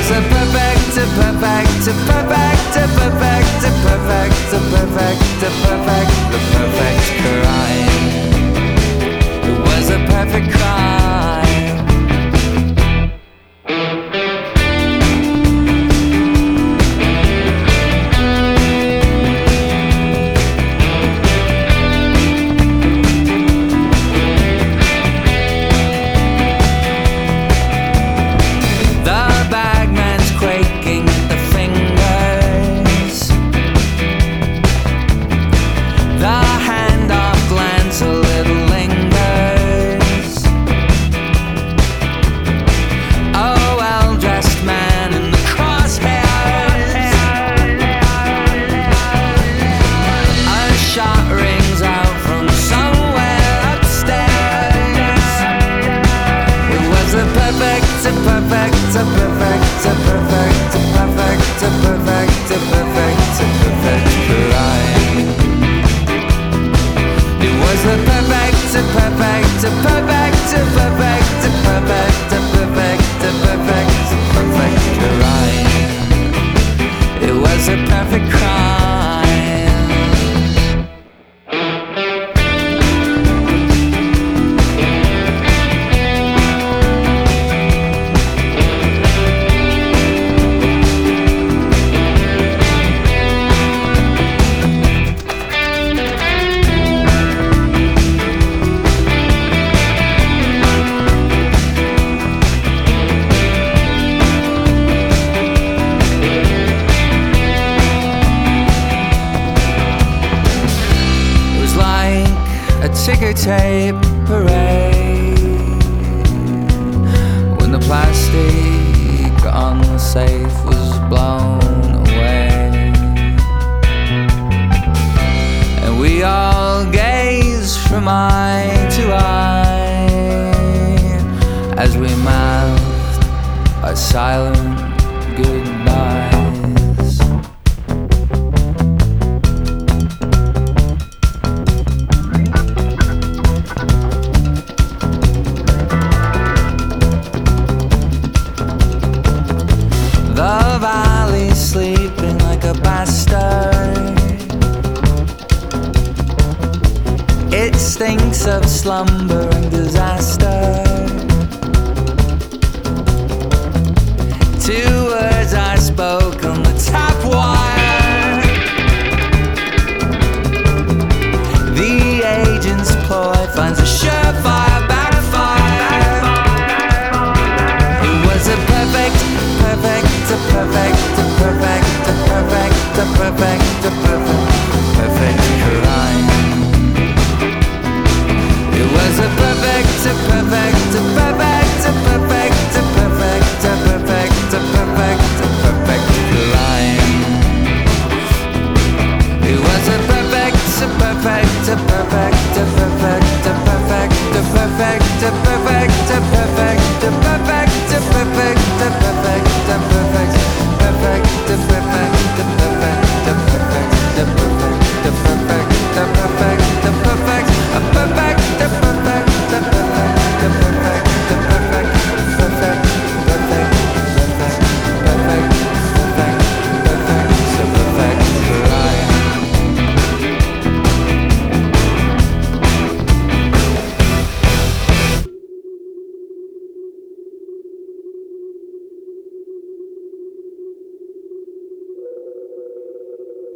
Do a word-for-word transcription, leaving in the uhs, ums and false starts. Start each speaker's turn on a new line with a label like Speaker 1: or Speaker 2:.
Speaker 1: a perfect, a perfect, a perfect, a perfect, a perfect, a perfect, a perfect, the perfect crime. It was a perfect crime. Ticker tape parade when the plastic on the safe was blown away, and we all gazed from eye to eye as we mouthed our silent goodbyes. The valley sleeping like a bastard. It stinks of slumber and disaster. Two words I spoke on the tap wire. The agent's ploy finds a surefire backfire. It was a perfect, perfect, a perfect